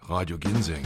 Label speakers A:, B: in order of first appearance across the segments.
A: Radio Ginseng.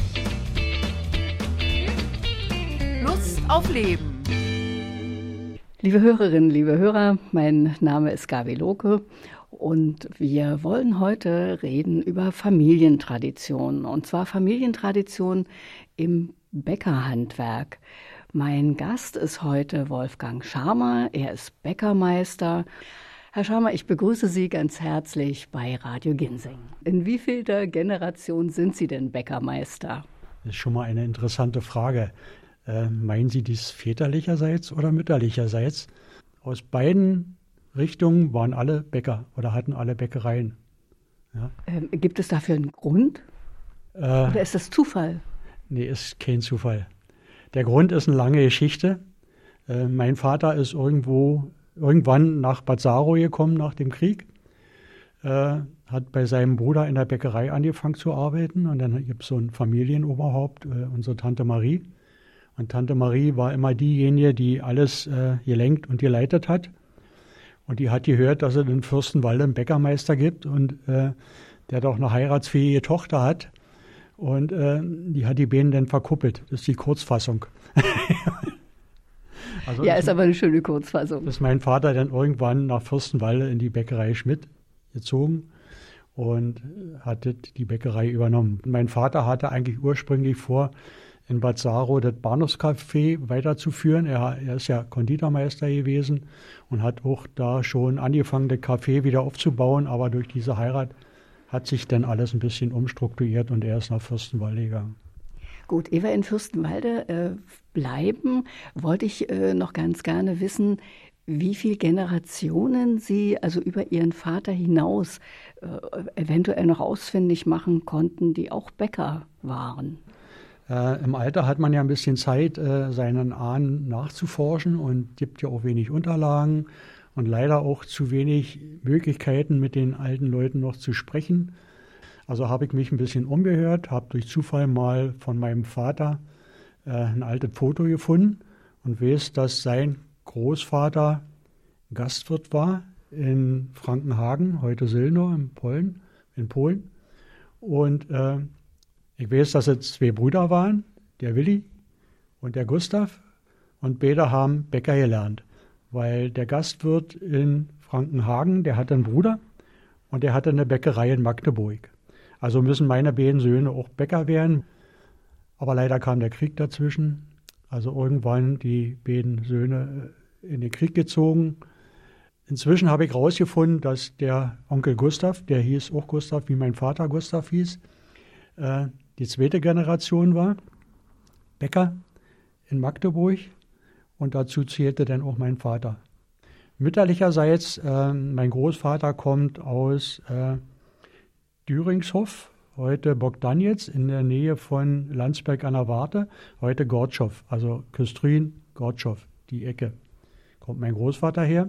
B: Lust auf Leben.
C: Liebe Hörerinnen, liebe Hörer, mein Name ist Gabi Lohke und wir wollen heute reden über Familientraditionen, und zwar Familientraditionen im Bäckerhandwerk. Mein Gast ist heute Wolfgang Scharmer, er ist Bäckermeister. Herr Scharmer, ich begrüße Sie ganz herzlich bei Radio Ginseng. In wievielter Generation sind Sie denn Bäckermeister?
D: Das ist schon mal eine interessante Frage. Meinen Sie dies väterlicherseits oder mütterlicherseits? Aus beiden Richtungen waren alle Bäcker oder hatten alle Bäckereien. Ja.
C: Gibt es dafür einen Grund? Oder ist das Zufall?
D: Nee, ist kein Zufall. Der Grund ist eine lange Geschichte. Mein Vater ist irgendwann nach Bad Saarow gekommen nach dem Krieg, hat bei seinem Bruder in der Bäckerei angefangen zu arbeiten und dann gibt es so ein Familienoberhaupt, unsere Tante Marie. Und Tante Marie war immer diejenige, die alles gelenkt und geleitet hat. Und die hat gehört, dass es in Fürstenwalde einen Bäckermeister gibt und der doch eine heiratsfähige Tochter hat. Und die hat die beiden dann verkuppelt. Das ist die Kurzfassung. Also
C: ja, ist aber eine schöne Kurzfassung.
D: Ist mein Vater dann irgendwann nach Fürstenwalde in die Bäckerei Schmidt gezogen und hat die Bäckerei übernommen. Mein Vater hatte eigentlich ursprünglich vor, in Bad Saarow das Bahnhofscafé weiterzuführen. Er ist ja Konditormeister gewesen und hat auch da schon angefangen, das Café wieder aufzubauen. Aber durch diese Heirat hat sich dann alles ein bisschen umstrukturiert und er ist nach Fürstenwalde gegangen.
C: Gut, ehe wir in Fürstenwalde bleiben, wollte ich noch ganz gerne wissen, wie viele Generationen Sie also über Ihren Vater hinaus eventuell noch ausfindig machen konnten, die auch Bäcker waren.
D: Im Alter hat man ja ein bisschen Zeit, seinen Ahnen nachzuforschen und gibt ja auch wenig Unterlagen und leider auch zu wenig Möglichkeiten, mit den alten Leuten noch zu sprechen. Also habe ich mich ein bisschen umgehört, habe durch Zufall mal von meinem Vater ein altes Foto gefunden und weiß, dass sein Großvater Gastwirt war in Frankenhagen, heute Silno in Polen. Und ich weiß, dass es zwei Brüder waren, der Willi und der Gustav. Und beide haben Bäcker gelernt, weil der Gastwirt in Frankenhagen, der hatte einen Bruder und der hatte eine Bäckerei in Magdeburg. Also müssen meine beiden Söhne auch Bäcker werden. Aber leider kam der Krieg dazwischen. Also irgendwann die beiden Söhne in den Krieg gezogen. Inzwischen habe ich herausgefunden, dass der Onkel Gustav, der hieß auch Gustav, wie mein Vater Gustav hieß, die zweite Generation war, Bäcker in Magdeburg. Und dazu zählte dann auch mein Vater. Mütterlicherseits, mein Großvater kommt aus Düringshof, heute Bogdanitz, in der Nähe von Landsberg an der Warthe, heute Gortschow, also Küstrin, Gortschow, die Ecke. Kommt mein Großvater her.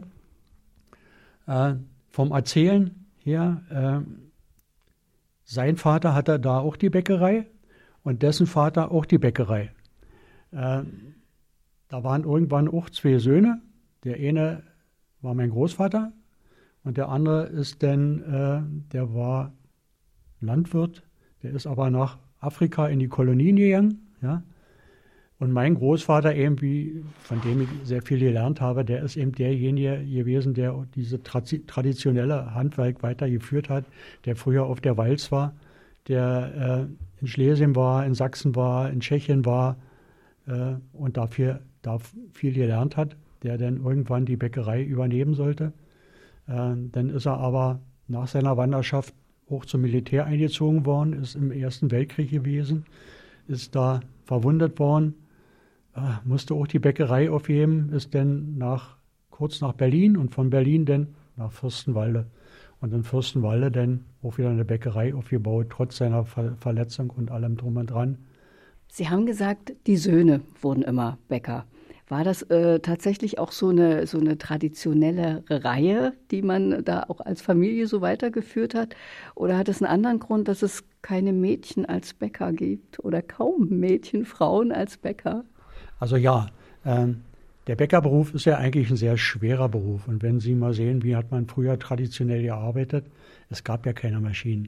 D: Vom Erzählen her, sein Vater hatte da auch die Bäckerei und dessen Vater auch die Bäckerei. Da waren irgendwann auch zwei Söhne. Der eine war mein Großvater und der andere ist dann, der war Landwirt, der ist aber nach Afrika in die Kolonien gegangen. Ja? Und mein Großvater eben, von dem ich sehr viel gelernt habe, der ist eben derjenige gewesen, der diese traditionelle Handwerk weitergeführt hat, der früher auf der Walz war, der in Schlesien war, in Sachsen war, in Tschechien war und da viel gelernt hat, der dann irgendwann die Bäckerei übernehmen sollte. Dann ist er aber nach seiner Wanderschaft auch zum Militär eingezogen worden, ist im Ersten Weltkrieg gewesen, ist da verwundet worden, musste auch die Bäckerei aufgeben, ist dann kurz nach Berlin und von Berlin dann nach Fürstenwalde. Und in Fürstenwalde dann auch wieder eine Bäckerei aufgebaut, trotz seiner Verletzung und allem drum und dran.
C: Sie haben gesagt, die Söhne wurden immer Bäcker. War das tatsächlich auch so eine traditionelle Reihe, die man da auch als Familie so weitergeführt hat? Oder hat es einen anderen Grund, dass es keine Mädchen als Bäcker gibt oder kaum Mädchen, Frauen als Bäcker?
D: Also ja, der Bäckerberuf ist ja eigentlich ein sehr schwerer Beruf. Und wenn Sie mal sehen, wie hat man früher traditionell gearbeitet, es gab ja keine Maschinen.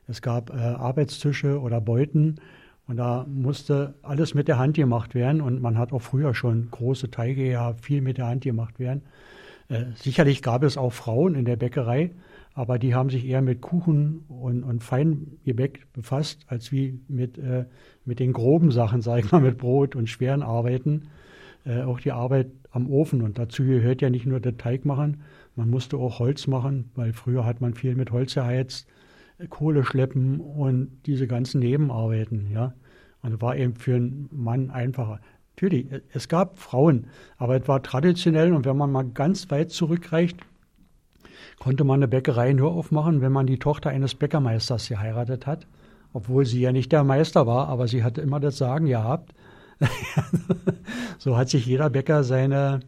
D: Es gab Arbeitstische oder Beuten und da musste alles mit der Hand gemacht werden und man hat auch früher schon große Teige gehabt, viel mit der Hand gemacht werden. Sicherlich gab es auch Frauen in der Bäckerei, aber die haben sich eher mit Kuchen und Feingebäck befasst, als wie mit den groben Sachen, sage ich mal, mit Brot und schweren Arbeiten. Auch die Arbeit am Ofen. Und dazu gehört ja nicht nur der Teig machen, man musste auch Holz machen, weil früher hat man viel mit Holz geheizt, Kohle schleppen und diese ganzen Nebenarbeiten. Ja. Und war eben für einen Mann einfacher. Natürlich, es gab Frauen, aber es war traditionell und wenn man mal ganz weit zurückreicht, konnte man eine Bäckerei nur aufmachen, wenn man die Tochter eines Bäckermeisters geheiratet hat, obwohl sie ja nicht der Meister war, aber sie hatte immer das Sagen gehabt. So hat sich jeder Bäcker seine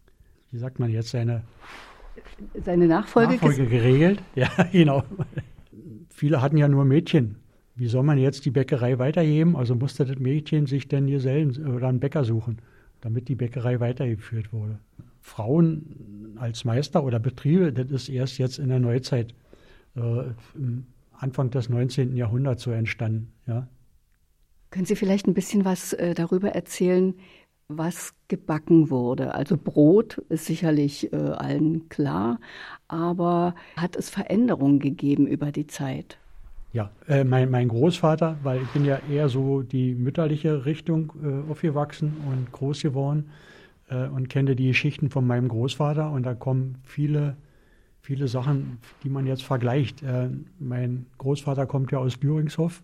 C: Nachfolge
D: geregelt. Ja, genau. Viele hatten ja nur Mädchen. Wie soll man jetzt die Bäckerei weitergeben? Also musste das Mädchen sich dann Gesellen oder einen Bäcker suchen, damit die Bäckerei weitergeführt wurde. Frauen als Meister oder Betriebe, das ist erst jetzt in der Neuzeit, Anfang des 19. Jahrhunderts so entstanden. Ja.
C: Können Sie vielleicht ein bisschen was darüber erzählen, was gebacken wurde? Also Brot ist sicherlich allen klar, aber hat es Veränderungen gegeben über die Zeit?
D: Ja, mein Großvater, weil ich bin ja eher so die mütterliche Richtung aufgewachsen und groß geworden und kenne die Geschichten von meinem Großvater und da kommen viele Sachen, die man jetzt vergleicht. Mein Großvater kommt ja aus Düringshof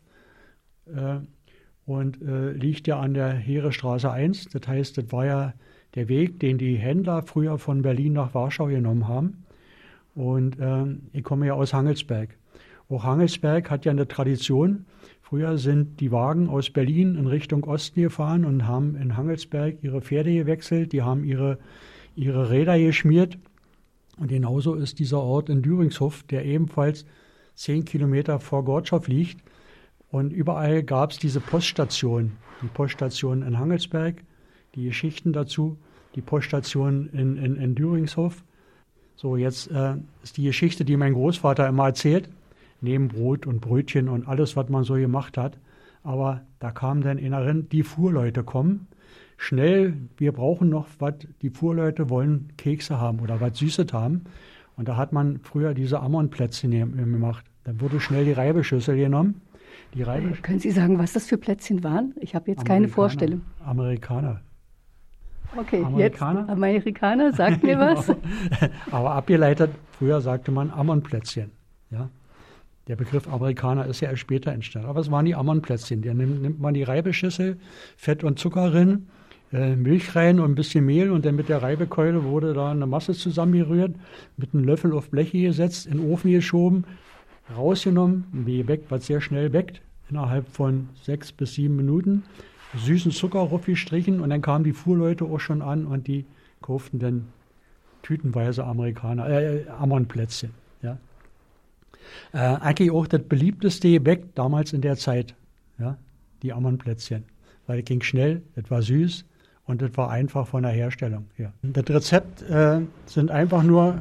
D: und liegt ja an der Heeresstraße 1. Das heißt, das war ja der Weg, den die Händler früher von Berlin nach Warschau genommen haben. Und ich komme ja aus Hangelsberg. Auch Hangelsberg hat ja eine Tradition. Früher sind die Wagen aus Berlin in Richtung Osten gefahren und haben in Hangelsberg ihre Pferde gewechselt. Die haben ihre Räder geschmiert. Und genauso ist dieser Ort in Düringshof, der ebenfalls 10 Kilometer vor Gortschow liegt. Und überall gab es diese Poststation. Die Poststation in Hangelsberg, die Geschichten dazu, die Poststation in Düringshof. So, jetzt ist die Geschichte, die mein Großvater immer erzählt, neben Brot und Brötchen und alles, was man so gemacht hat. Aber da kam dann innerin, die Fuhrleute kommen. Schnell, wir brauchen noch was, die Fuhrleute wollen Kekse haben oder was Süßes haben. Und da hat man früher diese Ammonplätzchen gemacht. Dann wurde schnell die Reibeschüssel genommen.
C: Können Sie sagen, was das für Plätzchen waren? Ich habe jetzt keine Vorstellung.
D: Amerikaner.
C: Okay, Amerikaner? Jetzt Amerikaner, sagt mir was.
D: Aber abgeleitet, früher sagte man Ammonplätzchen. Ja? Der Begriff Amerikaner ist ja erst später entstanden. Aber es waren die Ammonplätzchen. Da nimmt man die Reibeschüssel, Fett und Zucker rein, Milch rein und ein bisschen Mehl und dann mit der Reibekeule wurde da eine Masse zusammengerührt, mit einem Löffel auf Bleche gesetzt, in den Ofen geschoben, rausgenommen, ein Gebäck, was sehr schnell backt, innerhalb von 6 bis 7 Minuten, süßen Zucker raufgestrichen und dann kamen die Fuhrleute auch schon an und die kauften dann tütenweise Ammonplätzchen. Ja. Eigentlich auch das beliebteste Gebäck damals in der Zeit, ja, die Ammonplätzchen, weil es ging schnell, es war süß und es war einfach von der Herstellung. Ja. Das Rezept sind einfach nur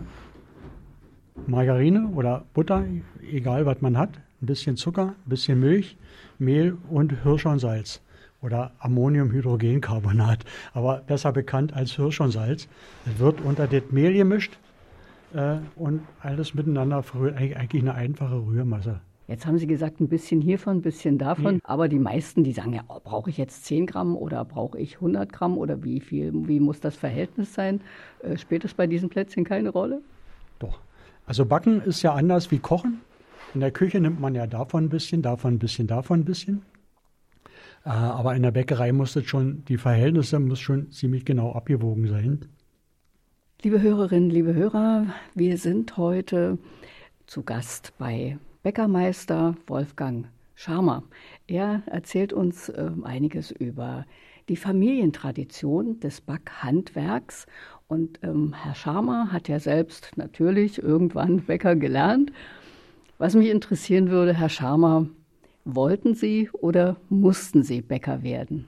D: Margarine oder Butter, egal was man hat, ein bisschen Zucker, ein bisschen Milch, Mehl und Hirschhornsalz oder Ammoniumhydrogencarbonat, aber besser bekannt als Hirschhornsalz. Es wird unter das Mehl gemischt und alles miteinander eigentlich eine einfache Rührmasse.
C: Jetzt haben Sie gesagt, ein bisschen hiervon, ein bisschen davon, aber die meisten, die sagen ja, brauche ich jetzt 10 Gramm oder brauche ich 100 Gramm oder wie muss das Verhältnis sein? Spielt das bei diesen Plätzchen keine Rolle?
D: Doch. Also Backen ist ja anders wie Kochen. In der Küche nimmt man ja davon ein bisschen, davon ein bisschen, davon ein bisschen. Aber in der Bäckerei die Verhältnisse muss schon ziemlich genau abgewogen sein.
C: Liebe Hörerinnen, liebe Hörer, wir sind heute zu Gast bei Bäckermeister Wolfgang Scharmer. Er erzählt uns einiges über die Familientradition des Backhandwerks. Und Herr Scharmer hat ja selbst natürlich irgendwann Bäcker gelernt. Was mich interessieren würde, Herr Scharmer, wollten Sie oder mussten Sie Bäcker werden?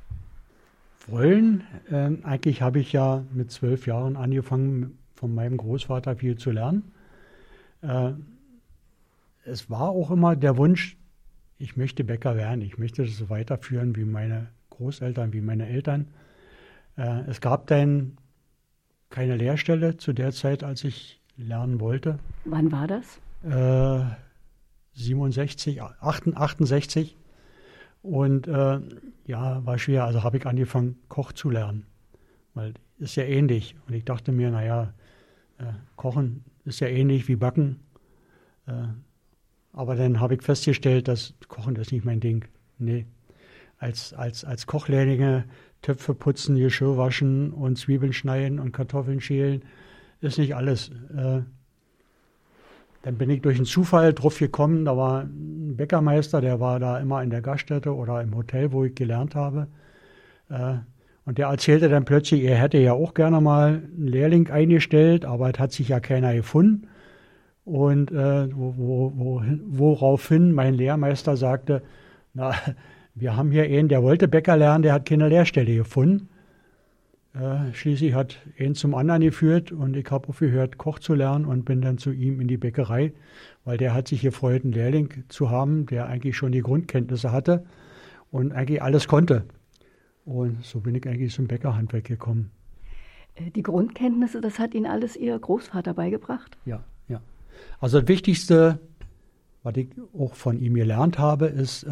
D: Eigentlich habe ich ja mit 12 Jahren angefangen, von meinem Großvater viel zu lernen. es war auch immer der Wunsch, ich möchte Bäcker werden. Ich möchte das so weiterführen wie meine Großeltern, wie meine Eltern. Es gab dann keine Lehrstelle zu der Zeit, als ich lernen wollte.
C: Wann war das?
D: 68. Und war schwer. Also habe ich angefangen, Koch zu lernen. Weil ist ja ähnlich. Und ich dachte mir, Kochen ist ja ähnlich wie Backen. Aber dann habe ich festgestellt, dass Kochen ist nicht mein Ding. Nee. Als Kochlehrlinge Töpfe putzen, Geschirr waschen und Zwiebeln schneiden und Kartoffeln schälen, ist nicht alles. Dann bin ich durch einen Zufall drauf gekommen, da war ein Bäckermeister, der war da immer in der Gaststätte oder im Hotel, wo ich gelernt habe. Und der erzählte dann plötzlich, er hätte ja auch gerne mal einen Lehrling eingestellt, aber es hat sich ja keiner gefunden. Und woraufhin mein Lehrmeister sagte, wir haben hier einen, der wollte Bäcker lernen, der hat keine Lehrstelle gefunden. Schließlich hat einen zum anderen geführt und ich habe aufgehört, Koch zu lernen und bin dann zu ihm in die Bäckerei, weil der hat sich gefreut, einen Lehrling zu haben, der eigentlich schon die Grundkenntnisse hatte und eigentlich alles konnte. Und so bin ich eigentlich zum Bäckerhandwerk gekommen.
C: Die Grundkenntnisse, das hat Ihnen alles Ihr Großvater beigebracht?
D: Ja. Also das Wichtigste, was ich auch von ihm gelernt habe, ist,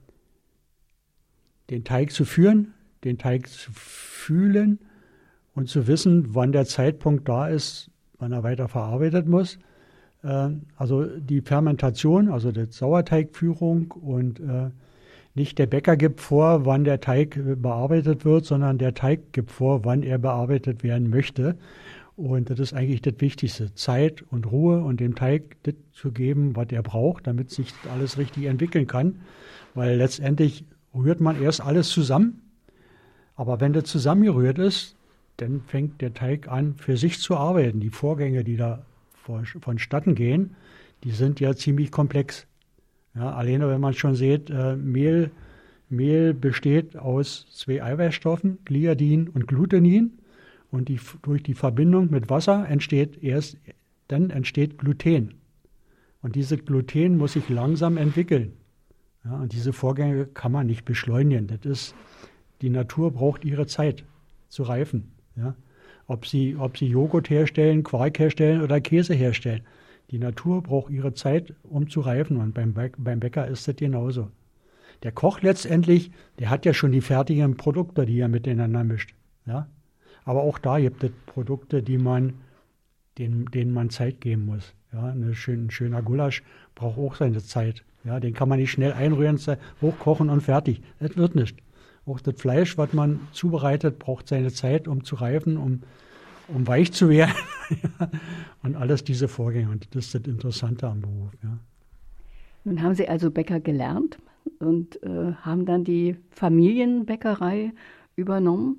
D: den Teig zu führen, den Teig zu fühlen und zu wissen, wann der Zeitpunkt da ist, wann er weiter verarbeitet muss. Also die Fermentation, also die Sauerteigführung und nicht der Bäcker gibt vor, wann der Teig bearbeitet wird, sondern der Teig gibt vor, wann er bearbeitet werden möchte. Und das ist eigentlich das Wichtigste, Zeit und Ruhe und dem Teig das zu geben, was er braucht, damit sich alles richtig entwickeln kann. Weil letztendlich rührt man erst alles zusammen. Aber wenn das zusammengerührt ist, dann fängt der Teig an, für sich zu arbeiten. Die Vorgänge, die da vonstatten gehen, die sind ja ziemlich komplex. Ja, alleine wenn man schon sieht, Mehl besteht aus 2 Eiweißstoffen, Gliadin und Glutenin. Und durch die Verbindung mit Wasser entsteht Gluten. Und dieses Gluten muss sich langsam entwickeln. Ja, und diese Vorgänge kann man nicht beschleunigen. Die Natur braucht ihre Zeit zu reifen. Ja? Ob sie Joghurt herstellen, Quark herstellen oder Käse herstellen. Die Natur braucht ihre Zeit, um zu reifen. Und beim Bäcker ist das genauso. Der Koch letztendlich, der hat ja schon die fertigen Produkte, die er miteinander mischt. Ja? Aber auch da gibt es Produkte, denen man Zeit geben muss. Ja? Ein schöner Gulasch braucht auch seine Zeit. Ja? Den kann man nicht schnell einrühren, hochkochen und fertig. Das wird nicht. Auch das Fleisch, was man zubereitet, braucht seine Zeit, um zu reifen, um weich zu werden. Und alles diese Vorgänge. Und das ist das Interessante am Beruf. Ja.
C: Nun haben Sie also Bäcker gelernt und haben dann die Familienbäckerei übernommen?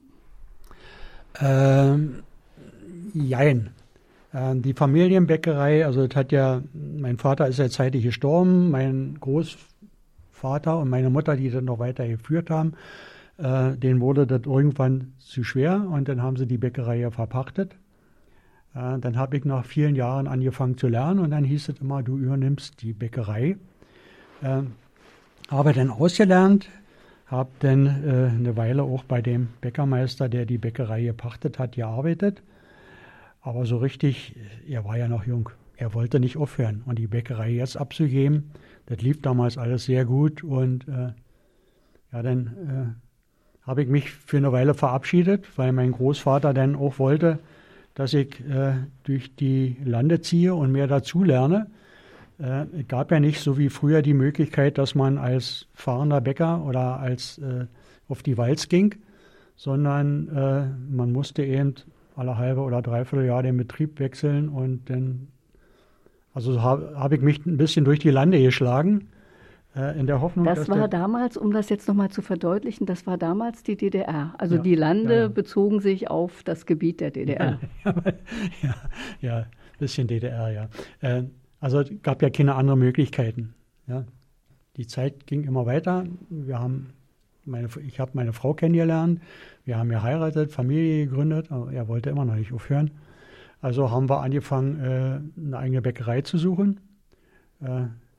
D: Jein. Die Familienbäckerei, also das hat ja, mein Vater ist ja zeitig gestorben, mein Großvater und meine Mutter, die das noch weiter geführt haben, denen wurde das irgendwann zu schwer und dann haben sie die Bäckerei ja verpachtet. Dann habe ich nach vielen Jahren angefangen zu lernen und dann hieß es immer, du übernimmst die Bäckerei. Habe dann ausgelernt, habe dann eine Weile auch bei dem Bäckermeister, der die Bäckerei gepachtet hat, gearbeitet. Aber so richtig, er war ja noch jung. Er wollte nicht aufhören. Und die Bäckerei jetzt abzugeben, das lief damals alles sehr gut. Und dann habe ich mich für eine Weile verabschiedet, weil mein Großvater dann auch wollte, dass ich durch die Lande ziehe und mehr dazu lerne. Es gab ja nicht so wie früher die Möglichkeit, dass man als fahrender Bäcker oder als auf die Walz ging, sondern man musste eben alle halbe oder dreiviertel Jahr den Betrieb wechseln und dann, also hab ich mich ein bisschen durch die Lande geschlagen, in der Hoffnung,
C: das war damals, um das jetzt nochmal zu verdeutlichen, das war damals die DDR. Also ja, die Lande bezogen sich auf das Gebiet der DDR.
D: Ja, ein bisschen DDR, ja. Also es gab ja keine anderen Möglichkeiten. Ja. Die Zeit ging immer weiter. Ich habe meine Frau kennengelernt. Wir haben geheiratet, Familie gegründet. Aber er wollte immer noch nicht aufhören. Also haben wir angefangen, eine eigene Bäckerei zu suchen.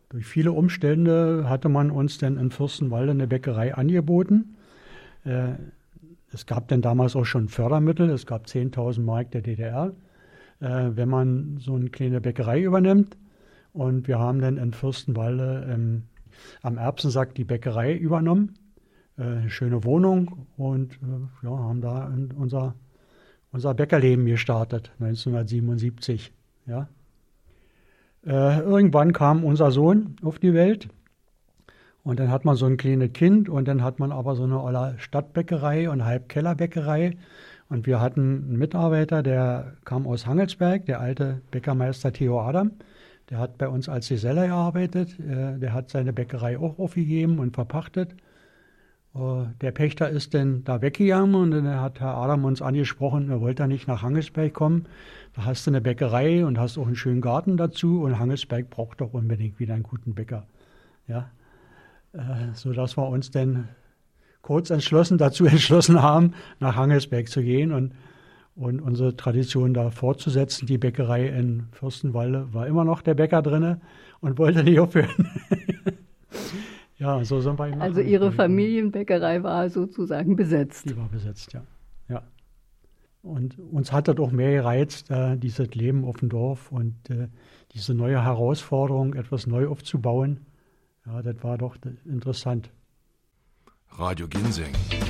D: durch viele Umstände hatte man uns dann in Fürstenwalde eine Bäckerei angeboten. Es gab dann damals auch schon Fördermittel, es gab 10.000 Mark der DDR, wenn man so eine kleine Bäckerei übernimmt. Und wir haben dann in Fürstenwalde am Erbsensack die Bäckerei übernommen. Eine schöne Wohnung und haben da unser Bäckerleben gestartet, 1977. Ja. Irgendwann kam unser Sohn auf die Welt und dann hat man so ein kleines Kind und dann hat man aber so eine Stadtbäckerei und Halbkellerbäckerei und wir hatten einen Mitarbeiter, der kam aus Hangelsberg, der alte Bäckermeister Theo Adam, der hat bei uns als Geselle gearbeitet, der hat seine Bäckerei auch aufgegeben und verpachtet. Der Pächter ist dann da weggegangen und dann hat Herr Adam uns angesprochen, er wollte nicht nach Hangelsberg kommen. Da hast du eine Bäckerei und hast auch einen schönen Garten dazu und Hangelsberg braucht doch unbedingt wieder einen guten Bäcker. Ja, sodass wir uns dann kurz dazu entschlossen haben, nach Hangelsberg zu gehen und unsere Tradition da fortzusetzen. Die Bäckerei in Fürstenwalde war immer noch der Bäcker drinne und wollte nicht aufhören. Ja, so sind wir.
C: Also Ihre Familienbäckerei war sozusagen besetzt.
D: Die war besetzt, ja. Ja. Und uns hat das auch mehr gereizt, dieses Leben auf dem Dorf und diese neue Herausforderung, etwas neu aufzubauen. Ja, das war doch interessant.
A: Radio Ginseng.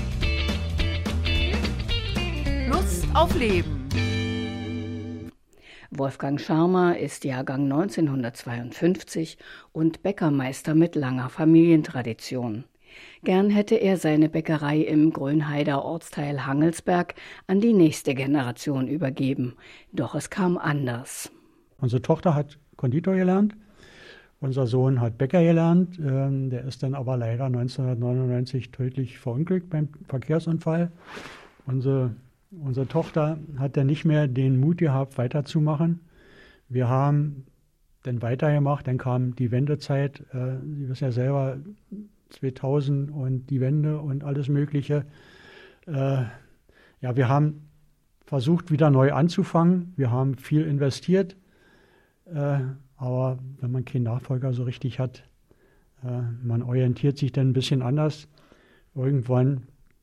B: Lust auf Leben.
C: Wolfgang Scharmer ist Jahrgang 1952 und Bäckermeister mit langer Familientradition. Gern hätte er seine Bäckerei im Grönheider Ortsteil Hangelsberg an die nächste Generation übergeben. Doch es kam anders.
D: Unsere Tochter hat Konditor gelernt, unser Sohn hat Bäcker gelernt. Der ist dann aber leider 1999 tödlich verunglückt beim Verkehrsunfall. Unsere Tochter hat dann nicht mehr den Mut gehabt, weiterzumachen. Wir haben dann weitergemacht, dann kam die Wendezeit, Sie wissen ja selber, 2000 und die Wende und alles Mögliche. Wir haben versucht, wieder neu anzufangen. Wir haben viel investiert, aber wenn man keinen Nachfolger so richtig hat, man orientiert sich dann ein bisschen anders. Irgendwann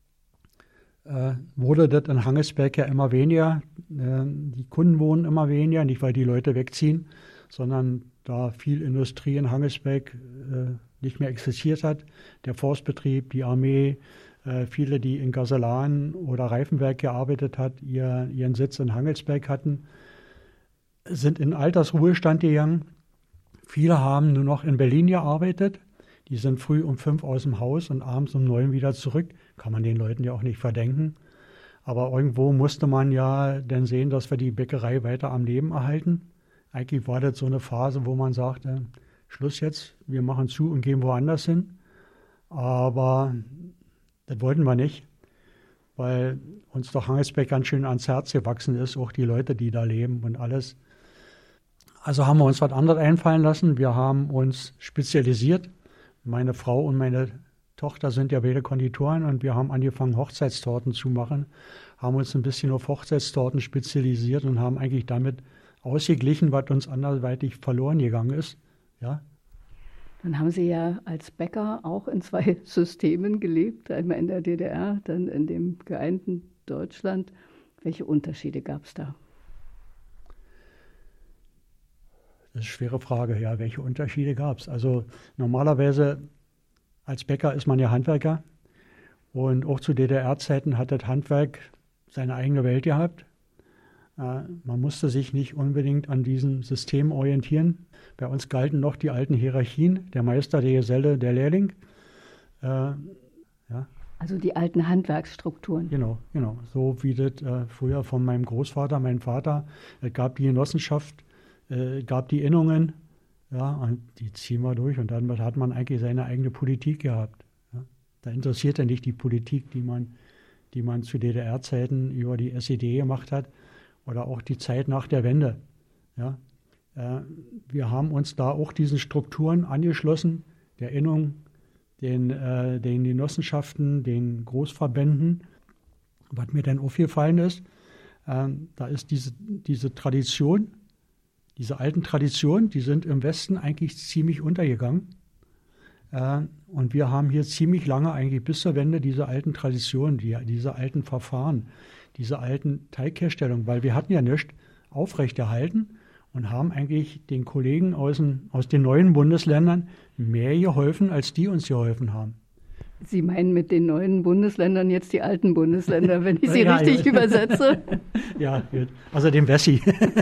D: wurde das in Hangelsberg ja immer weniger. Die Kunden wohnen immer weniger, nicht weil die Leute wegziehen, sondern da viel Industrie in Hangelsberg nicht mehr existiert hat. Der Forstbetrieb, die Armee, viele, die in Gaselan oder Reifenberg gearbeitet hat, ihren Sitz in Hangelsberg hatten, sind in Altersruhestand gegangen. Viele haben nur noch in Berlin gearbeitet. Die sind früh um 5 aus dem Haus und abends um 9 wieder zurück. Kann man den Leuten ja auch nicht verdenken. Aber irgendwo musste man ja dann sehen, dass wir die Bäckerei weiter am Leben erhalten. Eigentlich war das so eine Phase, wo man sagte, Schluss jetzt, wir machen zu und gehen woanders hin. Aber das wollten wir nicht, weil uns doch Hangelsberg ganz schön ans Herz gewachsen ist, auch die Leute, die da leben und alles. Also haben wir uns was anderes einfallen lassen. Wir haben uns spezialisiert. Meine Frau und meine Tochter sind ja beide Konditoren und wir haben angefangen, Hochzeitstorten zu machen, haben uns ein bisschen auf Hochzeitstorten spezialisiert und haben eigentlich damit ausgeglichen, was uns anderweitig verloren gegangen ist. Ja.
C: Dann haben Sie ja als Bäcker auch in 2 Systemen gelebt, einmal in der DDR, dann in dem geeinten Deutschland. Welche Unterschiede gab es da?
D: Das ist eine schwere Frage, ja. Welche Unterschiede gab es? Also normalerweise als Bäcker ist man ja Handwerker und auch zu DDR-Zeiten hat das Handwerk seine eigene Welt gehabt. Man musste sich nicht unbedingt an diesem System orientieren. Bei uns galten noch die alten Hierarchien, der Meister, der Geselle, der Lehrling.
C: Ja. Also die alten Handwerksstrukturen.
D: Genau. So wie das früher von meinem Großvater, meinem Vater, es gab die Genossenschaft, gab die Innungen, ja, und die ziehen wir durch. Und dann hat man eigentlich seine eigene Politik gehabt. Ja. Da interessierte nicht die Politik, die man zu DDR-Zeiten über die SED gemacht hat oder auch die Zeit nach der Wende. Ja. Wir haben uns da auch diesen Strukturen angeschlossen, der Innung, den Genossenschaften, den Großverbänden. Was mir dann aufgefallen ist, da ist diese Tradition, diese alten Traditionen, die sind im Westen eigentlich ziemlich untergegangen. Und wir haben hier ziemlich lange eigentlich bis zur Wende diese alten Traditionen, diese alten Verfahren, diese alten Teigherstellungen, weil wir hatten ja nichts aufrechterhalten und haben eigentlich den Kollegen aus den neuen Bundesländern mehr geholfen, als die uns geholfen haben.
C: Sie meinen mit den neuen Bundesländern jetzt die alten Bundesländer, wenn ich sie richtig übersetze?
D: Ja, also den Wessi.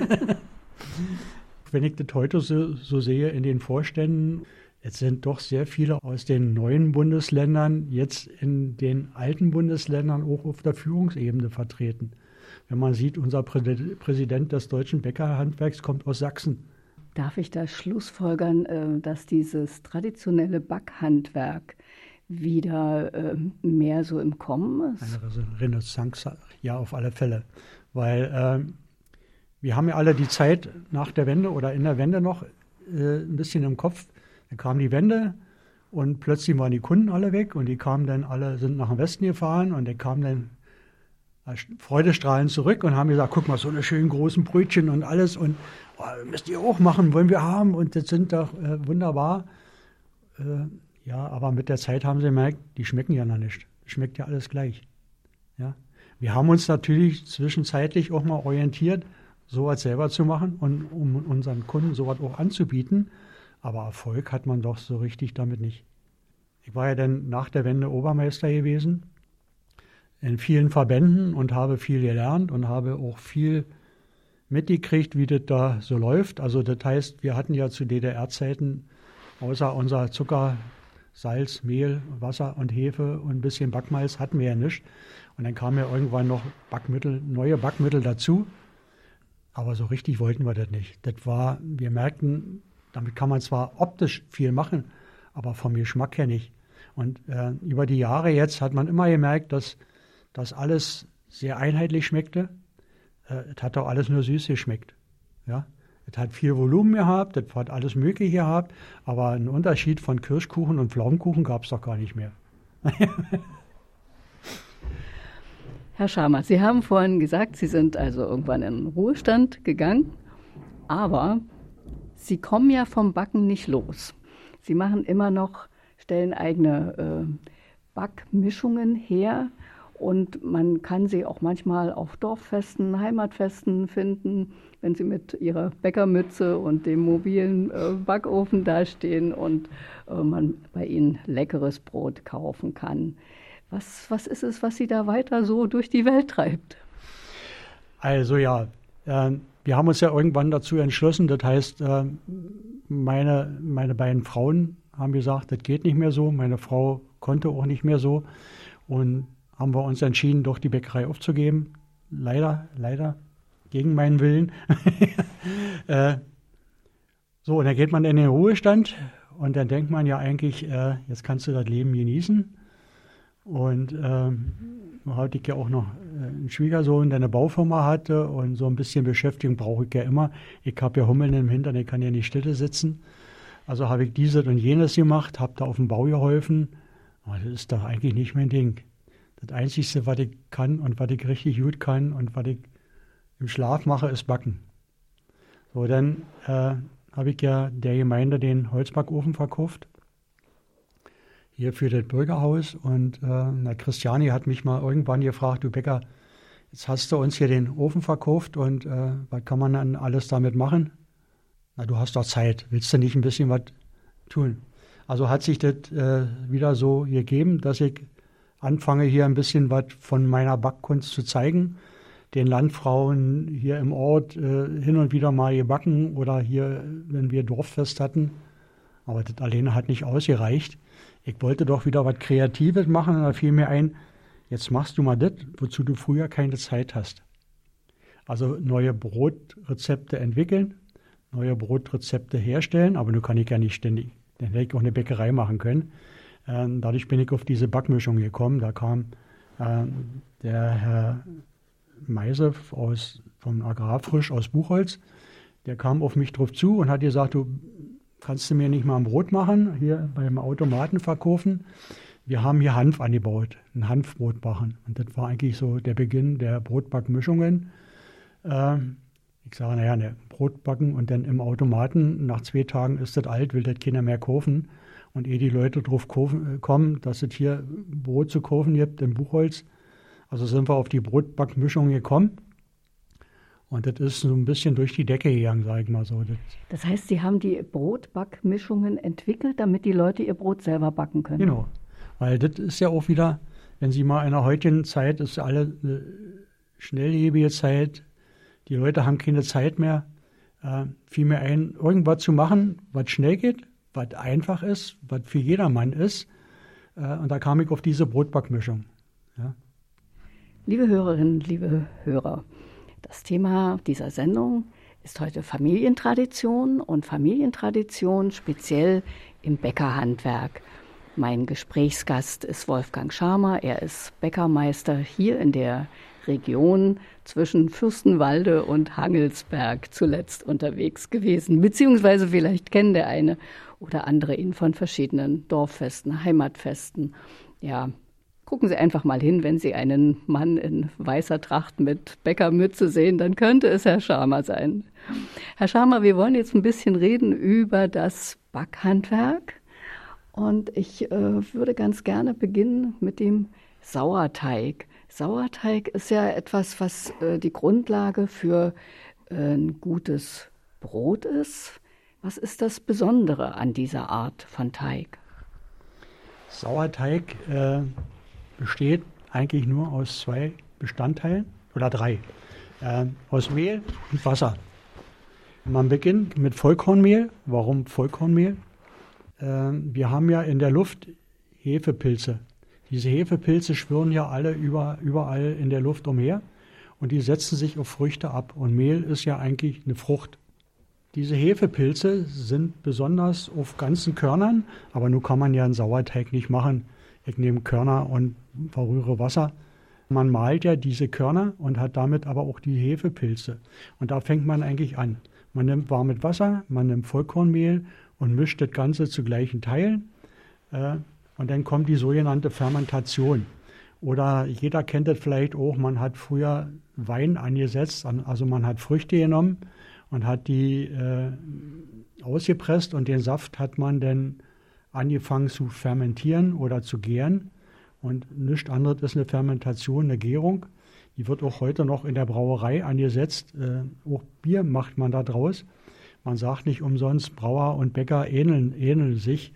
D: Wenn ich das heute so sehe in den Vorständen, jetzt sind doch sehr viele aus den neuen Bundesländern jetzt in den alten Bundesländern auch auf der Führungsebene vertreten. Wenn man sieht, unser Präsident des Deutschen Bäckerhandwerks kommt aus Sachsen.
C: Darf ich da schlussfolgern, dass dieses traditionelle Backhandwerk wieder mehr so im Kommen ist?
D: Eine Renaissance, ja, auf alle Fälle. Weil wir haben ja alle die Zeit nach der Wende oder in der Wende noch ein bisschen im Kopf. Dann kam die Wende und plötzlich waren die Kunden alle weg und die kamen dann alle, sind nach dem Westen gefahren und die kamen dann freudestrahlend zurück und haben gesagt, guck mal, so eine schönen großen Brötchen und alles und müsst ihr auch machen, wollen wir haben und das sind doch wunderbar. Ja, aber mit der Zeit haben sie gemerkt, die schmecken ja noch nicht. Schmeckt ja alles gleich. Ja? Wir haben uns natürlich zwischenzeitlich auch mal orientiert, sowas selber zu machen und um unseren Kunden sowas auch anzubieten. Aber Erfolg hat man doch so richtig damit nicht. Ich war ja dann nach der Wende Obermeister gewesen in vielen Verbänden und habe viel gelernt und habe auch viel mitgekriegt, wie das da so läuft. Also das heißt, wir hatten ja zu DDR-Zeiten außer unser Zucker, Salz, Mehl, Wasser und Hefe und ein bisschen Backmalz hatten wir ja nicht. Und dann kamen ja irgendwann noch neue Backmittel dazu. Aber so richtig wollten wir das nicht. Wir merkten, damit kann man zwar optisch viel machen, aber vom Geschmack her nicht. Und über die Jahre jetzt hat man immer gemerkt, dass das alles sehr einheitlich schmeckte. Es hat auch alles nur süß geschmeckt. Ja? Es hat viel Volumen gehabt, es hat alles Mögliche gehabt, aber einen Unterschied von Kirschkuchen und Pflaumenkuchen gab es doch gar nicht mehr.
C: Herr Schamer, Sie haben vorhin gesagt, Sie sind also irgendwann in den Ruhestand gegangen, aber Sie kommen ja vom Backen nicht los. Sie machen immer noch, stellen eigene Backmischungen her und man kann sie auch manchmal auf Dorffesten, Heimatfesten finden, wenn sie mit ihrer Bäckermütze und dem mobilen Backofen dastehen und man bei ihnen leckeres Brot kaufen kann. Was ist es, was Sie da weiter so durch die Welt treibt?
D: Also ja, wir haben uns ja irgendwann dazu entschlossen, das heißt, meine beiden Frauen haben gesagt, das geht nicht mehr so, meine Frau konnte auch nicht mehr so und haben wir uns entschieden, doch die Bäckerei aufzugeben. Leider, gegen meinen Willen. So, und dann geht man in den Ruhestand und dann denkt man ja eigentlich, jetzt kannst du das Leben genießen. Und hatte ich ja auch noch einen Schwiegersohn, der eine Baufirma hatte und so ein bisschen Beschäftigung brauche ich ja immer. Ich habe ja Hummeln im Hintern, ich kann ja nicht still sitzen. Also habe ich dieses und jenes gemacht, habe da auf dem Bau geholfen. Aber das ist doch eigentlich nicht mein Ding. Das Einzige, was ich kann und was ich richtig gut kann und was ich im Schlaf mache, ist Backen. So, dann habe ich ja der Gemeinde den Holzbackofen verkauft. Hier für das Bürgerhaus. Und Christiani hat mich mal irgendwann gefragt, du Bäcker, jetzt hast du uns hier den Ofen verkauft und was kann man dann alles damit machen? Na, du hast doch Zeit. Willst du nicht ein bisschen was tun? Also hat sich das wieder so gegeben, dass ich anfange, hier ein bisschen was von meiner Backkunst zu zeigen. Den Landfrauen hier im Ort hin und wieder mal gebacken oder hier, wenn wir Dorffest hatten. Aber das alleine hat nicht ausgereicht. Ich wollte doch wieder was Kreatives machen und da fiel mir ein, jetzt machst du mal das, wozu du früher keine Zeit hast. Also neue Brotrezepte entwickeln, neue Brotrezepte herstellen, aber nun kann ich ja nicht ständig. Dann hätte ich auch eine Bäckerei machen können. Dadurch bin ich auf diese Backmischung gekommen. Da kam der Herr Meise vom Agrarfrisch aus Buchholz, der kam auf mich drauf zu und hat gesagt, du kannst du mir nicht mal ein Brot machen, hier beim Automaten verkaufen. Wir haben hier Hanf angebaut, ein Hanfbrot backen. Und das war eigentlich so der Beginn der Brotbackmischungen. Ich sage, naja, ne, Brot backen und dann im Automaten, nach 2 Tagen ist das alt, will das keiner mehr kaufen. Und ehe die Leute drauf kommen, dass es hier Brot zu kaufen gibt im Buchholz, also sind wir auf die Brotbackmischung gekommen. Und das ist so ein bisschen durch die Decke gegangen, sage ich mal so.
C: Das heißt, Sie haben die Brotbackmischungen entwickelt, damit die Leute ihr Brot selber backen können?
D: Genau, weil das ist ja auch wieder, wenn Sie mal in der heutigen Zeit, ist ja alle eine schnelllebige Zeit, die Leute haben keine Zeit mehr, fiel mir ein, irgendwas zu machen, was schnell geht, was einfach ist, was für jedermann ist. Und da kam ich auf diese Brotbackmischung. Ja.
C: Liebe Hörerinnen, liebe Hörer, das Thema dieser Sendung ist heute Familientradition und Familientradition speziell im Bäckerhandwerk. Mein Gesprächsgast ist Wolfgang Schamer. Er ist Bäckermeister hier in der Region zwischen Fürstenwalde und Hangelsberg zuletzt unterwegs gewesen. Beziehungsweise vielleicht kennen der eine oder andere ihn von verschiedenen Dorffesten, Heimatfesten. Ja, gucken Sie einfach mal hin, wenn Sie einen Mann in weißer Tracht mit Bäckermütze sehen, dann könnte es Herr Schamer sein. Herr Schamer, wir wollen jetzt ein bisschen reden über das Backhandwerk. Und ich würde ganz gerne beginnen mit dem Sauerteig. Sauerteig ist ja etwas, was die Grundlage für ein gutes Brot ist. Was ist das Besondere an dieser Art von Teig?
D: Sauerteig besteht eigentlich nur aus 2 Bestandteilen oder 3. Aus Mehl und Wasser. Man beginnt mit Vollkornmehl. Warum Vollkornmehl? Wir haben ja in der Luft Hefepilze. Diese Hefepilze schwirren ja alle überall in der Luft umher und die setzen sich auf Früchte ab. Und Mehl ist ja eigentlich eine Frucht. Diese Hefepilze sind besonders auf ganzen Körnern, aber nun kann man ja einen Sauerteig nicht machen. Ich nehme Körner und verrühre Wasser. Man mahlt ja diese Körner und hat damit aber auch die Hefepilze. Und da fängt man eigentlich an. Man nimmt warmes Wasser, man nimmt Vollkornmehl und mischt das Ganze zu gleichen Teilen. Und dann kommt die sogenannte Fermentation. Oder jeder kennt das vielleicht auch, man hat früher Wein angesetzt, also man hat Früchte genommen und hat die ausgepresst und den Saft hat man dann angefangen zu fermentieren oder zu gären. Und nichts anderes ist eine Fermentation, eine Gärung. Die wird auch heute noch in der Brauerei angesetzt. Auch Bier macht man da draus. Man sagt nicht umsonst, Brauer und Bäcker ähneln sich.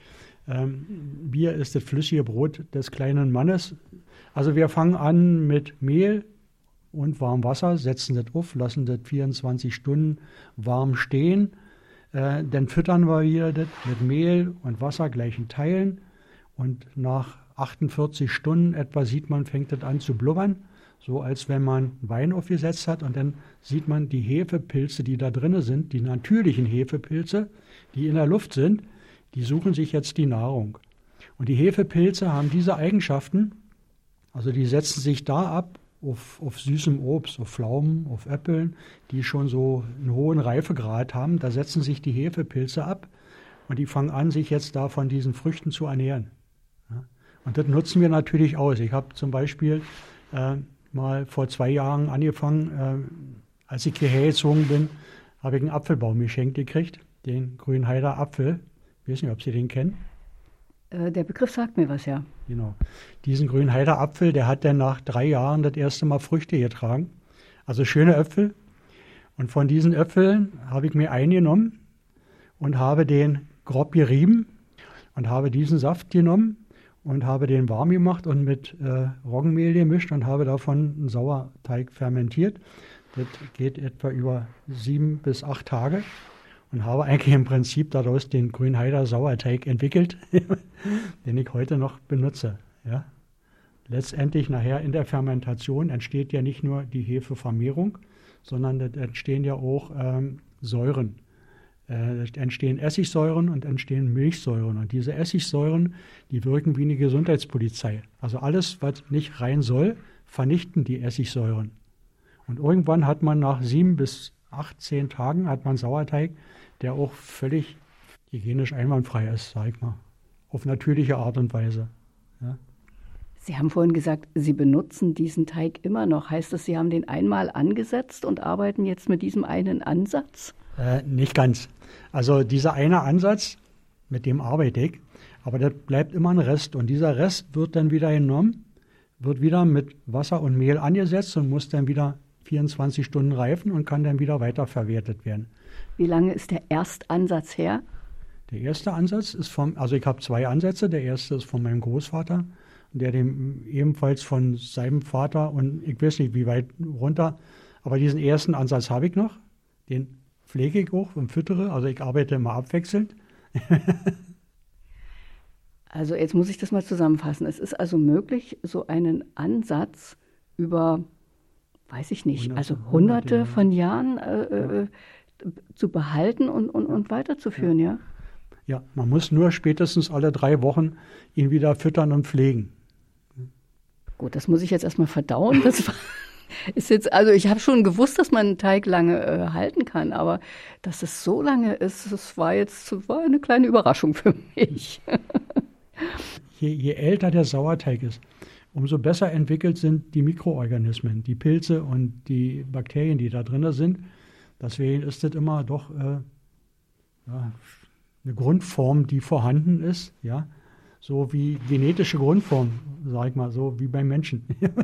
D: Bier ist das flüssige Brot des kleinen Mannes. Also wir fangen an mit Mehl und warmem Wasser, setzen das auf, lassen das 24 Stunden warm stehen. Dann füttern wir wieder das mit Mehl und Wasser gleichen Teilen. Und nach 48 Stunden etwa sieht man, fängt das an zu blubbern. So als wenn man Wein aufgesetzt hat. Und dann sieht man die Hefepilze, die da drin sind, die natürlichen Hefepilze, die in der Luft sind, die suchen sich jetzt die Nahrung. Und die Hefepilze haben diese Eigenschaften, also die setzen sich da ab auf süßem Obst, auf Pflaumen, auf Äpfeln, die schon so einen hohen Reifegrad haben. Da setzen sich die Hefepilze ab und die fangen an, sich jetzt da von diesen Früchten zu ernähren. Ja? Und das nutzen wir natürlich aus. Ich habe zum Beispiel mal vor 2 Jahren angefangen, als ich hierher gezogen bin, habe ich einen Apfelbaum geschenkt gekriegt, den Grünheider Apfel. Ich weiß nicht, ob Sie den kennen.
C: Der Begriff sagt mir was, ja.
D: Genau. Diesen Grünheider Apfel, der hat dann nach 3 Jahren das erste Mal Früchte getragen. Also schöne Äpfel. Und von diesen Äpfeln habe ich mir eingenommen und habe den grob gerieben und habe diesen Saft genommen und habe den warm gemacht und mit Roggenmehl gemischt und habe davon einen Sauerteig fermentiert. Das geht etwa über 7 bis 8 Tage. Und habe eigentlich im Prinzip daraus den Grünheider Sauerteig entwickelt, den ich heute noch benutze. Ja. Letztendlich nachher in der Fermentation entsteht ja nicht nur die Hefevermehrung, sondern es entstehen ja auch Säuren. Es entstehen Essigsäuren und entstehen Milchsäuren. Und diese Essigsäuren, die wirken wie eine Gesundheitspolizei. Also alles, was nicht rein soll, vernichten die Essigsäuren. Und irgendwann hat man nach 7 bis 18 Tagen hat man Sauerteig, der auch völlig hygienisch einwandfrei ist, sag ich mal. Auf natürliche Art und Weise. Ja.
C: Sie haben vorhin gesagt, Sie benutzen diesen Teig immer noch. Heißt das, Sie haben den einmal angesetzt und arbeiten jetzt mit diesem einen Ansatz?
D: Nicht ganz. Also dieser eine Ansatz, mit dem arbeite ich, aber da bleibt immer ein Rest. Und dieser Rest wird dann wieder genommen, wird wieder mit Wasser und Mehl angesetzt und muss dann wieder 24 Stunden reifen und kann dann wieder weiterverwertet werden.
C: Wie lange ist der Erstansatz her?
D: Der erste Ansatz ist also ich habe 2 Ansätze. Der erste ist von meinem Großvater, der dem ebenfalls von seinem Vater und ich weiß nicht, wie weit runter, aber diesen ersten Ansatz habe ich noch. Den pflege ich auch und füttere, also ich arbeite immer abwechselnd.
C: Also jetzt muss ich das mal zusammenfassen. Es ist also möglich, so einen Ansatz über, weiß ich nicht, hunderte von Jahren zu behalten und weiterzuführen, ja?
D: Ja, man muss nur spätestens alle 3 Wochen ihn wieder füttern und pflegen.
C: Gut, das muss ich jetzt erstmal verdauen. Das ist jetzt, also ich habe schon gewusst, dass man einen Teig lange halten kann, aber dass es so lange ist, das war eine kleine Überraschung für mich.
D: Je älter der Sauerteig ist, umso besser entwickelt sind die Mikroorganismen, die Pilze und die Bakterien, die da drin sind. Deswegen ist das immer doch eine Grundform, die vorhanden ist, ja, so wie genetische Grundform, sag ich mal, so wie beim Menschen.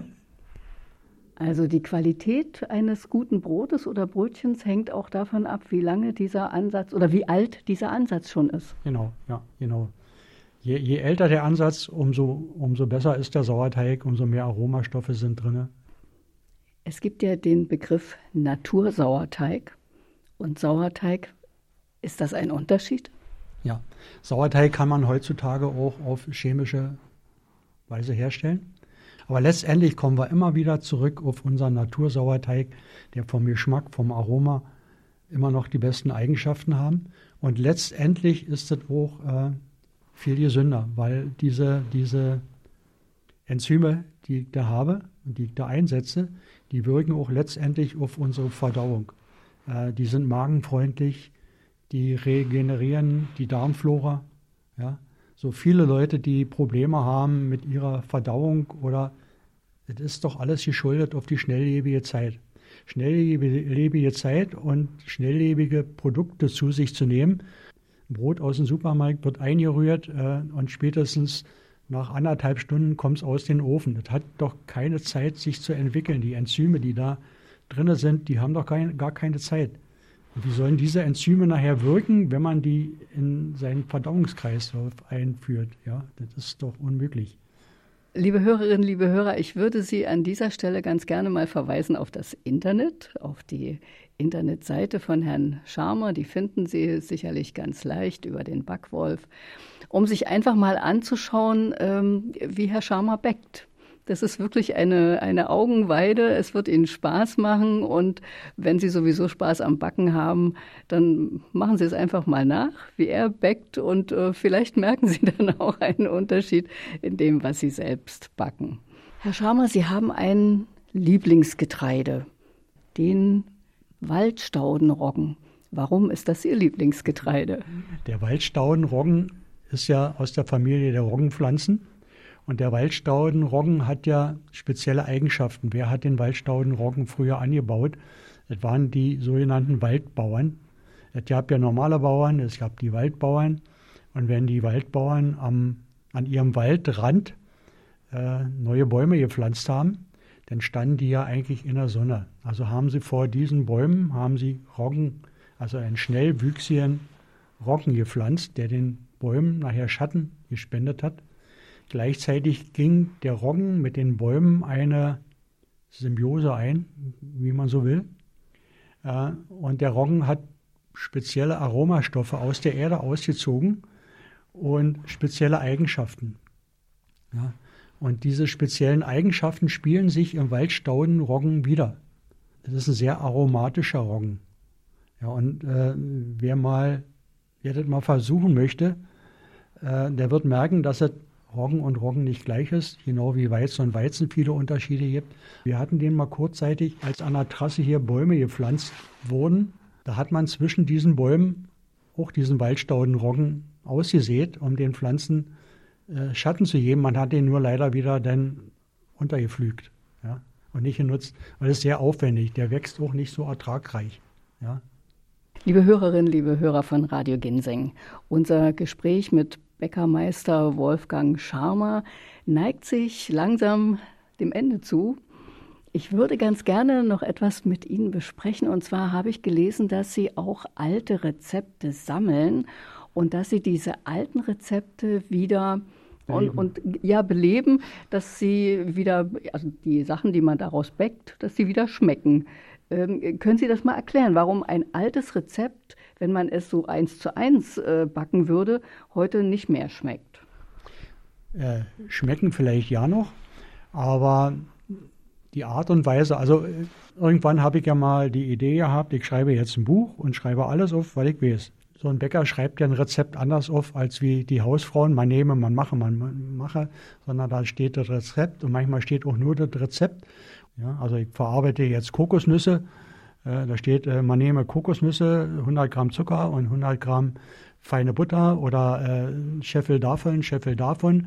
C: Also die Qualität eines guten Brotes oder Brötchens hängt auch davon ab, wie lange dieser Ansatz oder wie alt dieser Ansatz schon ist.
D: Genau, ja, genau. Je älter der Ansatz, umso besser ist der Sauerteig, umso mehr Aromastoffe sind drin.
C: Es gibt ja den Begriff Natursauerteig und Sauerteig. Ist das ein Unterschied?
D: Ja, Sauerteig kann man heutzutage auch auf chemische Weise herstellen. Aber letztendlich kommen wir immer wieder zurück auf unseren Natursauerteig, der vom Geschmack, vom Aroma immer noch die besten Eigenschaften haben. Und letztendlich ist es auch viel gesünder, weil diese Enzyme, die ich da habe und die ich da einsetze, die wirken auch letztendlich auf unsere Verdauung. Die sind magenfreundlich, die regenerieren die Darmflora. Ja. So viele Leute, die Probleme haben mit ihrer Verdauung oder es ist doch alles geschuldet auf die schnelllebige Zeit. Schnelllebige Zeit und schnelllebige Produkte zu sich zu nehmen. Brot aus dem Supermarkt wird eingerührt und spätestens nach 1,5 Stunden kommt es aus dem Ofen. Das hat doch keine Zeit, sich zu entwickeln. Die Enzyme, die da drin sind, die haben doch gar keine Zeit. Und wie sollen diese Enzyme nachher wirken, wenn man die in seinen Verdauungskreislauf einführt? Ja, das ist doch unmöglich.
C: Liebe Hörerinnen, liebe Hörer, ich würde Sie an dieser Stelle ganz gerne mal verweisen auf das Internet, auf die Internetseite von Herrn Scharmer. Die finden Sie sicherlich ganz leicht über den Backwolf, um sich einfach mal anzuschauen, wie Herr Scharmer backt. Das ist wirklich eine Augenweide. Es wird Ihnen Spaß machen. Und wenn Sie sowieso Spaß am Backen haben, dann machen Sie es einfach mal nach, wie er backt. Und vielleicht merken Sie dann auch einen Unterschied in dem, was Sie selbst backen. Herr Scharmer, Sie haben ein Lieblingsgetreide, den Waldstaudenroggen. Warum ist das Ihr Lieblingsgetreide?
D: Der Waldstaudenroggen ist ja aus der Familie der Roggenpflanzen. Und der Waldstaudenroggen hat ja spezielle Eigenschaften. Wer hat den Waldstaudenroggen früher angebaut? Das waren die sogenannten Waldbauern. Es gab ja normale Bauern, es gab die Waldbauern. Und wenn die Waldbauern an ihrem Waldrand neue Bäume gepflanzt haben, dann standen die ja eigentlich in der Sonne. Also haben sie vor diesen Bäumen Roggen, also einen schnell wüchsigen Roggen gepflanzt, der den Bäumen nachher Schatten gespendet hat. Gleichzeitig ging der Roggen mit den Bäumen eine Symbiose ein, wie man so will. Und der Roggen hat spezielle Aromastoffe aus der Erde ausgezogen und spezielle Eigenschaften. Ja. Und diese speziellen Eigenschaften spielen sich im Waldstaudenroggen wieder. Das ist ein sehr aromatischer Roggen. Ja, und wer das mal versuchen möchte, der wird merken, dass es Roggen und Roggen nicht gleich ist, genau wie Weizen und Weizen viele Unterschiede gibt. Wir hatten den mal kurzzeitig, als an der Trasse hier Bäume gepflanzt wurden. Da hat man zwischen diesen Bäumen auch diesen Waldstaudenroggen ausgesät, um den Pflanzen Schatten zu geben. Man hat den nur leider wieder dann untergepflügt, ja, und nicht genutzt, weil es sehr aufwendig. Der wächst auch nicht so ertragreich. Ja.
C: Liebe Hörerinnen, liebe Hörer von Radio Ginseng, unser Gespräch mit Bäckermeister Wolfgang Scharmer neigt sich langsam dem Ende zu. Ich würde ganz gerne noch etwas mit Ihnen besprechen. Und zwar habe ich gelesen, dass Sie auch alte Rezepte sammeln und dass Sie diese alten Rezepte wieder beleben, dass sie wieder, also die Sachen, die man daraus bäckt, dass sie wieder schmecken. Können Sie das mal erklären, warum ein altes Rezept, wenn man es so 1:1 backen würde, heute nicht mehr schmeckt?
D: Schmecken vielleicht ja noch, aber die Art und Weise, also irgendwann habe ich ja mal die Idee gehabt, ich schreibe jetzt ein Buch und schreibe alles auf, weil ich weiß. So ein Bäcker schreibt ja ein Rezept anders auf, als wie die Hausfrauen. Man nehme, man mache, sondern da steht das Rezept und manchmal steht auch nur das Rezept. Ja, also ich verarbeite jetzt Kokosnüsse. Da steht, man nehme Kokosnüsse, 100 Gramm Zucker und 100 Gramm feine Butter oder ein Scheffel davon.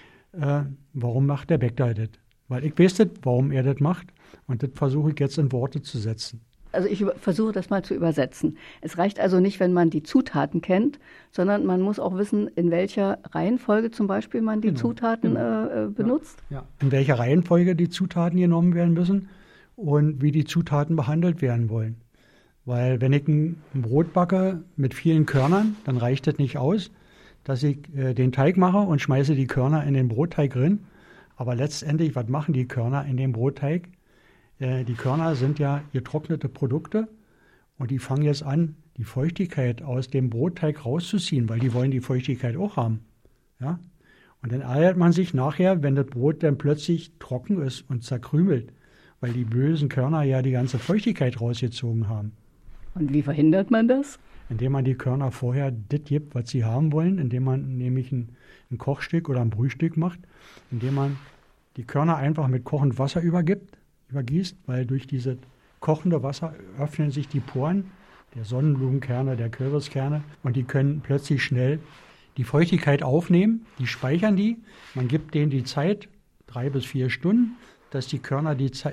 D: Warum macht der Bäcker das? Weil ich weiß das, warum er das macht. Und das versuche ich jetzt in Worte zu setzen.
C: Also ich versuche das mal zu übersetzen. Es reicht also nicht, wenn man die Zutaten kennt, sondern man muss auch wissen, in welcher Reihenfolge zum Beispiel man die Zutaten benutzt.
D: Ja. In welcher Reihenfolge die Zutaten genommen werden müssen und wie die Zutaten behandelt werden wollen. Weil wenn ich ein Brot backe mit vielen Körnern, dann reicht das nicht aus, dass ich den Teig mache und schmeiße die Körner in den Brotteig rein. Aber letztendlich, was machen die Körner in dem Brotteig? Die Körner sind ja getrocknete Produkte und die fangen jetzt an, die Feuchtigkeit aus dem Brotteig rauszuziehen, weil die wollen die Feuchtigkeit auch haben. Ja? Und dann ärgert man sich nachher, wenn das Brot dann plötzlich trocken ist und zerkrümelt, weil die bösen Körner ja die ganze Feuchtigkeit rausgezogen haben.
C: Und wie verhindert man das?
D: Indem man die Körner vorher das gibt, was sie haben wollen, indem man nämlich ein Kochstück oder ein Brühstück macht, indem man die Körner einfach mit kochendem Wasser übergießt, weil durch dieses kochende Wasser öffnen sich die Poren der Sonnenblumenkerne, der Kürbiskerne und die können plötzlich schnell die Feuchtigkeit aufnehmen, die speichern die, man gibt denen die Zeit, 3 bis 4 Stunden, dass die Körner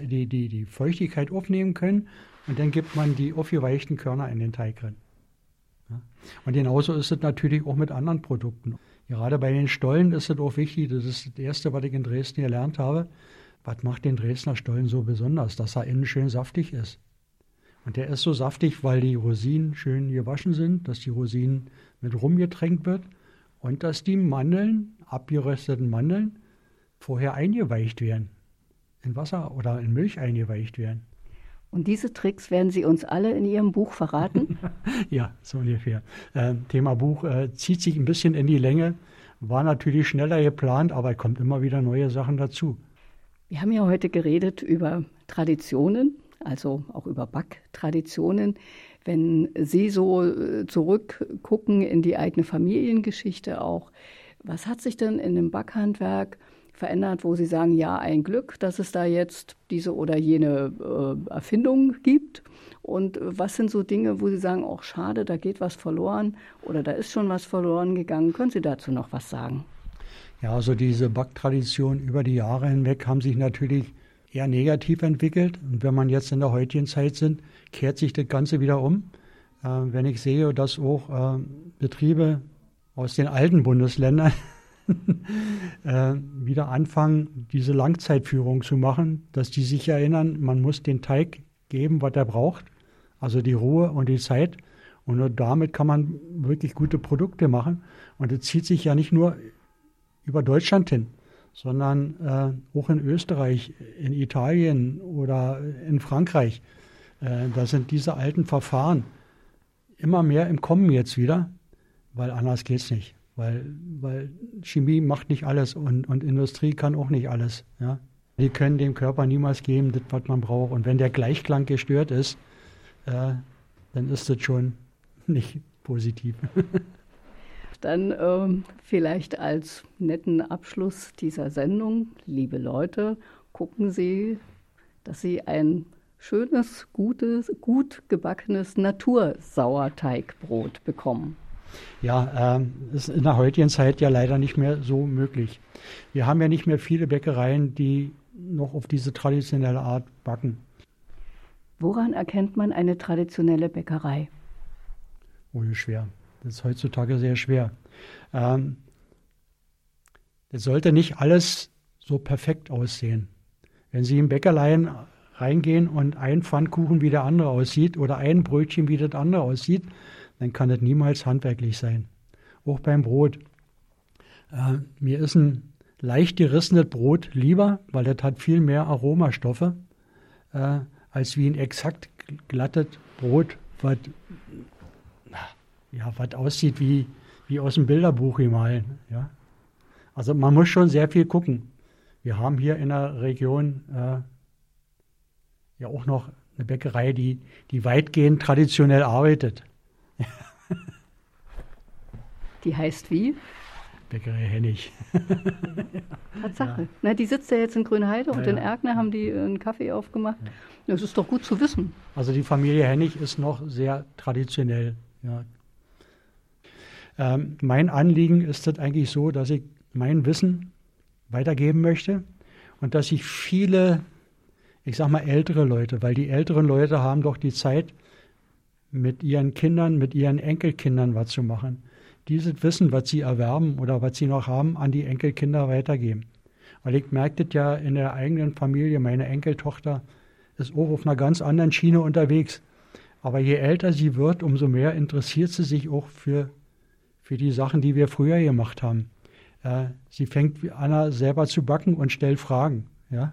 D: die Feuchtigkeit aufnehmen können und dann gibt man die aufgeweichten Körner in den Teig rein. Ja. Und genauso ist es natürlich auch mit anderen Produkten. Gerade bei den Stollen ist es auch wichtig, das ist das Erste, was ich in Dresden gelernt habe. Was macht den Dresdner Stollen so besonders? Dass er innen schön saftig ist. Und der ist so saftig, weil die Rosinen schön gewaschen sind, dass die Rosinen mit Rum getränkt wird und dass die Mandeln, abgerösteten Mandeln, vorher eingeweicht werden. In Wasser oder in Milch eingeweicht werden.
C: Und diese Tricks werden Sie uns alle in Ihrem Buch verraten?
D: Ja, so ungefähr. Thema Buch zieht sich ein bisschen in die Länge. War natürlich schneller geplant, aber kommt immer wieder neue Sachen dazu.
C: Wir haben ja heute geredet über Traditionen, also auch über Backtraditionen. Wenn Sie so zurückgucken in die eigene Familiengeschichte auch, was hat sich denn in dem Backhandwerk verändert, wo Sie sagen, ja, ein Glück, dass es da jetzt diese oder jene Erfindung gibt? Und was sind so Dinge, wo Sie sagen, auch schade, da geht was verloren oder da ist schon was verloren gegangen? Können Sie dazu noch was sagen?
D: Ja, also diese Backtraditionen über die Jahre hinweg haben sich natürlich eher negativ entwickelt. Und wenn man jetzt in der heutigen Zeit sind, kehrt sich das Ganze wieder um. Wenn ich sehe, dass auch Betriebe aus den alten Bundesländern wieder anfangen, diese Langzeitführung zu machen, dass die sich erinnern, man muss den Teig geben, was er braucht, also die Ruhe und die Zeit. Und nur damit kann man wirklich gute Produkte machen. Und das zieht sich ja nicht nur über Deutschland hin, sondern auch in Österreich, in Italien oder in Frankreich. Da sind diese alten Verfahren immer mehr im Kommen jetzt wieder, weil anders geht es nicht. Weil Chemie macht nicht alles und Industrie kann auch nicht alles. Ja? Die können dem Körper niemals geben, das, was man braucht. Und wenn der Gleichklang gestört ist, dann ist das schon nicht positiv.
C: Dann vielleicht als netten Abschluss dieser Sendung, liebe Leute, gucken Sie, dass Sie ein schönes, gut gebackenes Natursauerteigbrot bekommen.
D: Ja, ist in der heutigen Zeit ja leider nicht mehr so möglich. Wir haben ja nicht mehr viele Bäckereien, die noch auf diese traditionelle Art backen.
C: Woran erkennt man eine traditionelle Bäckerei?
D: Oh, schwer. Das ist heutzutage sehr schwer. Es sollte nicht alles so perfekt aussehen. Wenn Sie im Bäckerlein reingehen und ein Pfannkuchen wie der andere aussieht oder ein Brötchen wie das andere aussieht, dann kann das niemals handwerklich sein. Auch beim Brot. Mir ist ein leicht gerissenes Brot lieber, weil das hat viel mehr Aromastoffe, als wie ein exakt glattes Brot, was aussieht wie aus dem Bilderbuch gemahlen. Ja? Also man muss schon sehr viel gucken. Wir haben hier in der Region ja auch noch eine Bäckerei, die weitgehend traditionell arbeitet.
C: Die heißt wie?
D: Bäckerei Hennig.
C: Tatsache.
D: Ja.
C: Na, die sitzt ja jetzt in Grünheide und in
D: Ja.
C: Erkner haben die einen Kaffee aufgemacht.
D: Ja.
C: Das ist doch gut zu wissen.
D: Also die Familie Hennig ist noch sehr traditionell. Ja. Mein Anliegen ist das eigentlich so, dass ich mein Wissen weitergeben möchte und dass ich viele, ich sag mal ältere Leute, weil die älteren Leute haben doch die Zeit, mit ihren Kindern, mit ihren Enkelkindern was zu machen. Dieses Wissen, was sie erwerben oder was sie noch haben, an die Enkelkinder weitergeben. Weil ich merke das ja in der eigenen Familie, meine Enkeltochter ist auch auf einer ganz anderen Schiene unterwegs. Aber je älter sie wird, umso mehr interessiert sie sich auch für die Sachen, die wir früher gemacht haben. Sie fängt an, selber zu backen und stellt Fragen. Ja?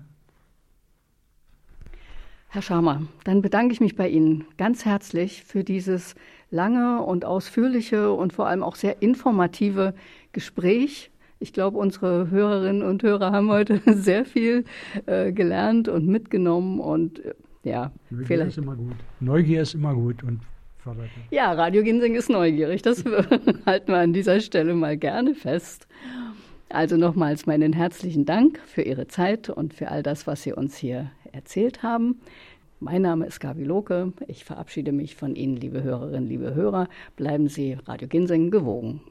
C: Herr Schamer, dann bedanke ich mich bei Ihnen ganz herzlich für dieses lange und ausführliche und vor allem auch sehr informative Gespräch. Ich glaube, unsere Hörerinnen und Hörer haben heute sehr viel gelernt und mitgenommen und ja,
D: Neugier
C: vielleicht.
D: ist immer gut. Neugier ist immer gut und fördert.
C: Ja, Radio Ginsing ist neugierig. Das halten wir an dieser Stelle mal gerne fest. Also nochmals meinen herzlichen Dank für Ihre Zeit und für all das, was Sie uns hier erzählt haben. Mein Name ist Gabi Lohke. Ich verabschiede mich von Ihnen, liebe Hörerinnen, liebe Hörer. Bleiben Sie Radio Ginsing gewogen.